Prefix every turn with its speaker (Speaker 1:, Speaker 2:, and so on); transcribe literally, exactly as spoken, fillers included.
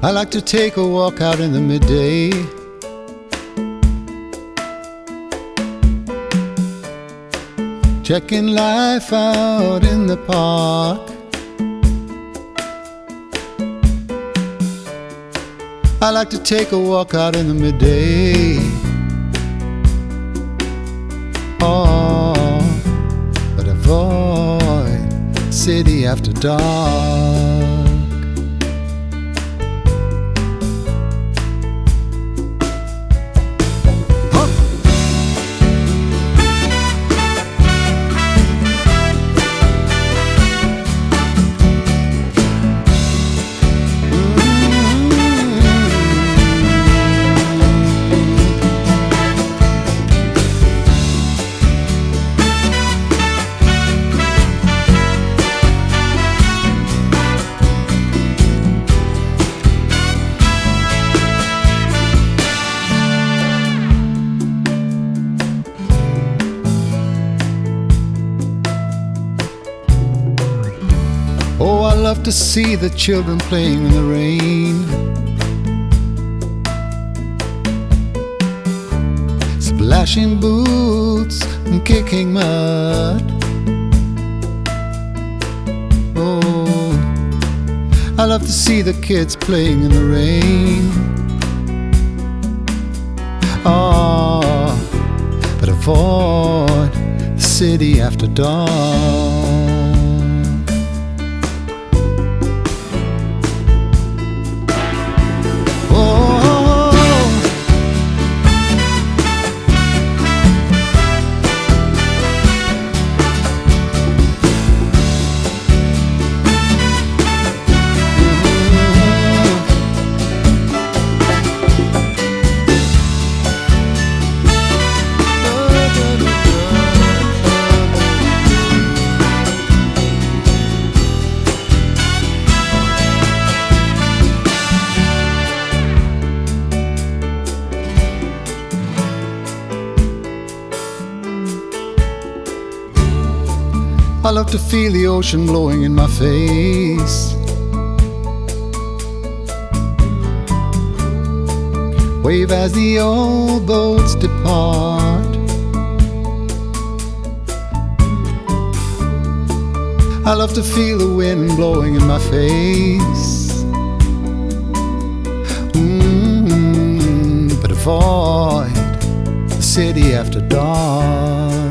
Speaker 1: I like to take a walk out in the midday. Checking life out in the park. I like to take a walk out in the midday. Oh, but avoid city after dark. Oh, I love to see the children playing in the rain, splashing boots and kicking mud. Oh, I love to see the kids playing in the rain. Oh, but avoid the city after dawn. I love to feel the ocean blowing in my face, wave as the old boats depart. I love to feel the wind blowing in my face. Mm-hmm. But avoid the city after dark.